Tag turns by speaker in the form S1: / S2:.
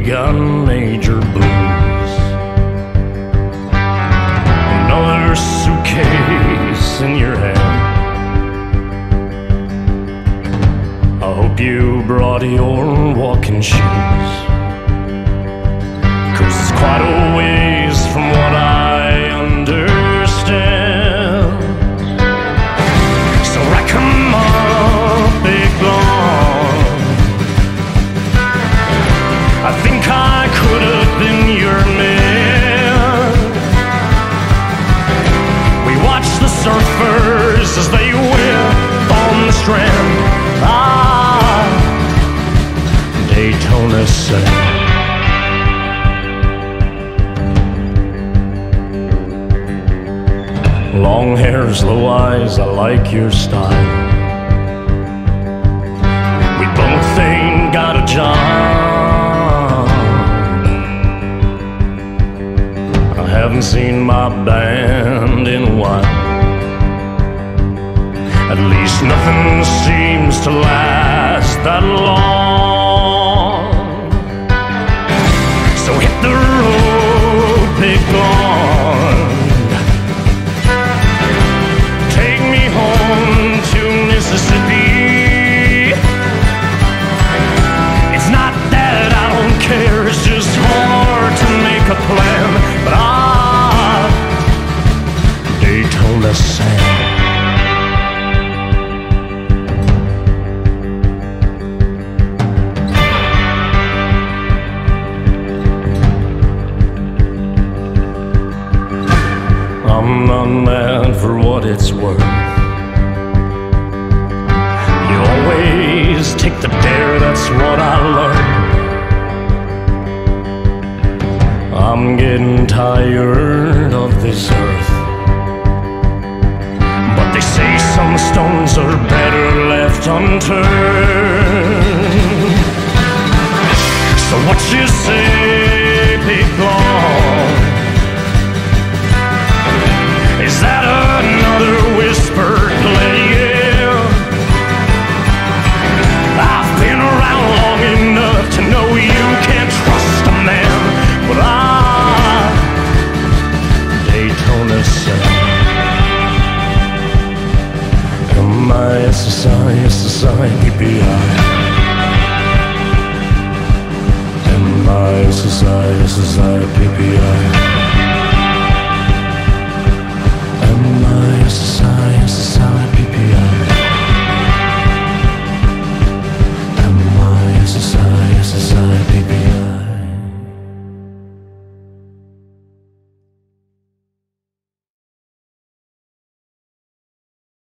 S1: got major blues. Another suitcase in your hand. I hope you brought your walking shoes, 'cause it's quite a ways from what I understand. So rack 'em up, big long. I think I could have been your man. We watched the surfers as they whip on the strand. Daytona Sand. Long hair, slow eyes, I like your style. We both ain't got a job. I haven't seen my band in a while. At least nothing seems to last that long. So hit the road, big blonde. Take me home to Mississippi. It's not that I don't care, it's just hard to make a plan. But Daytona Sand. I'm not mad for what it's worth. You always take the dare, that's what I learned. I'm getting tired of this earth, but they say some stones are better left unturned. So what you say, big blonde? Is that another whispered play? I've been around long enough to know you can't trust a man. But Daytona Sand. M-I-S-S-I, S-S-I, P-P-I. M-I-S-S-I, S-S-I, P-P-I.